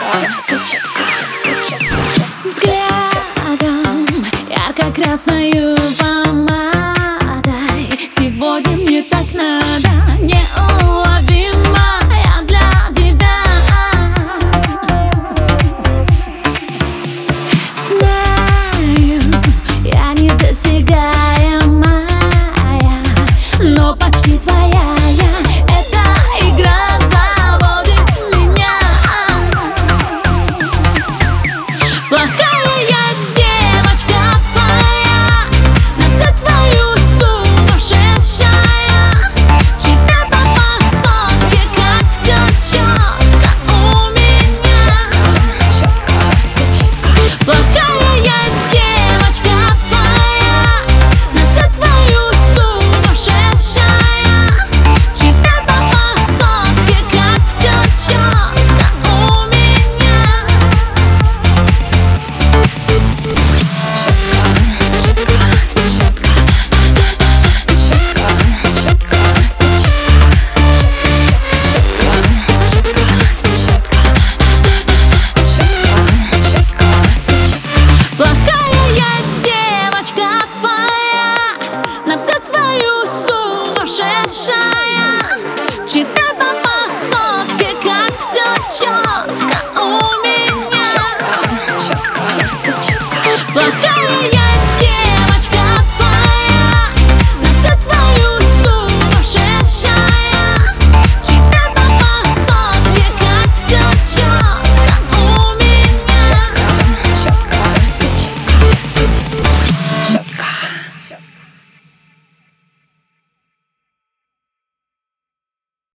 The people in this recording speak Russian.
Взглядом ярко-красною помадой сегодня мне так надо, неуловимая для тебя. Знаю, я недосягаемая, но почти твоя я. Эта игра заводит меня. Плохая я девочка твоя, на все свою сумасшедшая. Тебя по походке, как все четко у меня. Плохая я девочка твоя, на все свою сумасшедшая. Тебя по походке, как все четко у меня. Плохая я девочка твоя, на все свою сумасшедшая. Тебя по походке, как все четко у меня. Плохая я девочка твоя, на все свою сумасшедшая. Тебя по походке, как все четко у меня.